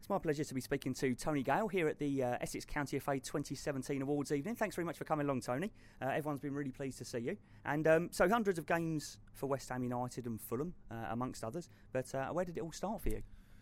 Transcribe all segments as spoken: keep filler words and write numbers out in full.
It's my pleasure to be speaking to Tony Gale here at the uh, Essex County F A twenty seventeen Awards evening. Thanks very much for coming along, Tony. Uh, everyone's been really pleased to see you. And um, so hundreds of games for West Ham United and Fulham, uh, amongst others. But uh, where did it all start for you?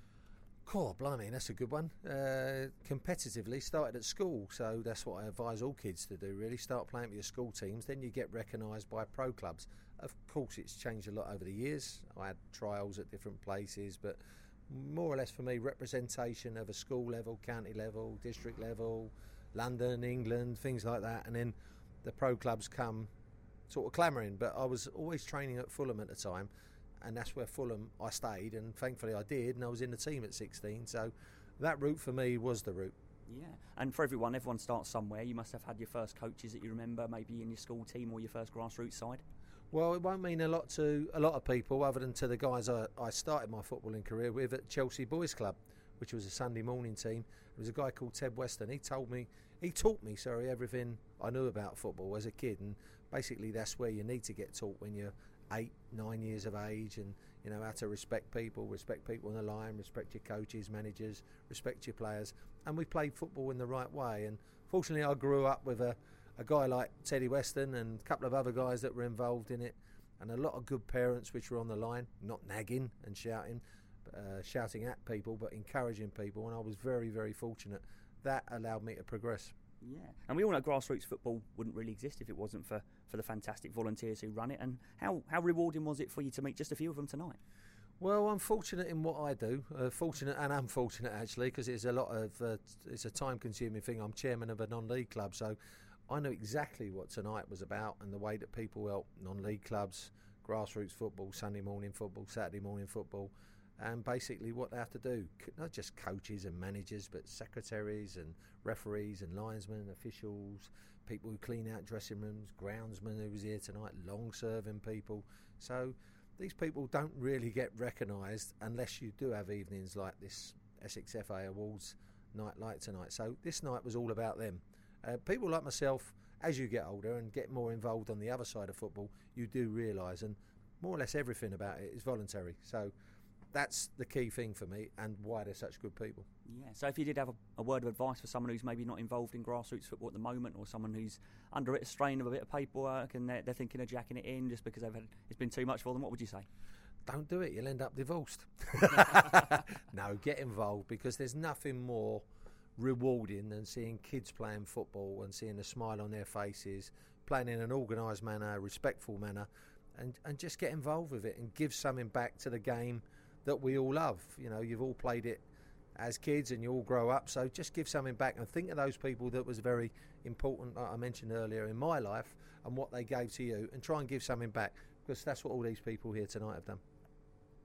Cool, blimey, that's a good one. Uh, competitively, started at school, so that's what I advise all kids to do, really. Start playing for your school teams, then you get recognised by pro clubs. Of course, it's changed a lot over the years. I had trials at different places, but more or less for me, representation of a school level, county level, district level, London, England, things like that. And then the pro clubs come sort of clamouring. But I was always training at Fulham at the time, and that's where Fulham I stayed, and thankfully I did, and I was in the team at sixteen. So that route for me was the route. Yeah, and for everyone, everyone starts somewhere. You must have had your first coaches that you remember, maybe in your school team or your first grassroots side. Well, it won't mean a lot to a lot of people other than to the guys I, I started my footballing career with at Chelsea Boys Club, which was a Sunday morning team. There was a guy called Ted Weston. He told me, he taught me, sorry, everything I knew about football as a kid, and basically that's where you need to get taught when you're eight, nine years of age, and you know how to respect people, respect people on the line, respect your coaches, managers, respect your players. And we played football in the right way. And fortunately, I grew up with a, a guy like Teddy Weston and a couple of other guys that were involved in it, and a lot of good parents which were on the line, not nagging and shouting, uh, shouting at people, but encouraging people. And I was very, very fortunate. That allowed me to progress. Yeah, and we all know grassroots football wouldn't really exist if it wasn't for, for the fantastic volunteers who run it. And how, how rewarding was it for you to meet just a few of them tonight? Well, I'm fortunate in what I do. Uh, fortunate and unfortunate, actually, because it's a lot of uh, it's a time-consuming thing. I'm chairman of a non-league club, so I know exactly what tonight was about and the way that people help non-league clubs, grassroots football, Sunday morning football, Saturday morning football, and basically what they have to do, not just coaches and managers, but secretaries and referees and linesmen, officials, people who clean out dressing rooms, groundsmen who was here tonight, long-serving people. So these people don't really get recognised unless you do have evenings like this Essex F A Awards night like tonight. So this night was all about them. Uh, people like myself, as you get older and get more involved on the other side of football, you do realise, and more or less everything about it is voluntary. So that's the key thing for me, and why they're such good people. Yeah, so if you did have a, a word of advice for someone who's maybe not involved in grassroots football at the moment, or someone who's under a strain of a bit of paperwork and they're, they're thinking of jacking it in just because they've had, it's been too much for them, what would you say? Don't do it, you'll end up divorced. No, get involved, because there's nothing more rewarding than seeing kids playing football and seeing the smile on their faces, playing in an organised manner, a respectful manner, and, and just get involved with it and give something back to the game that we all love. You know, you've all played it as kids and you all grow up, so just give something back and think of those people that was very important, like I mentioned earlier, in my life, and what they gave to you, and try and give something back, because that's what all these people here tonight have done.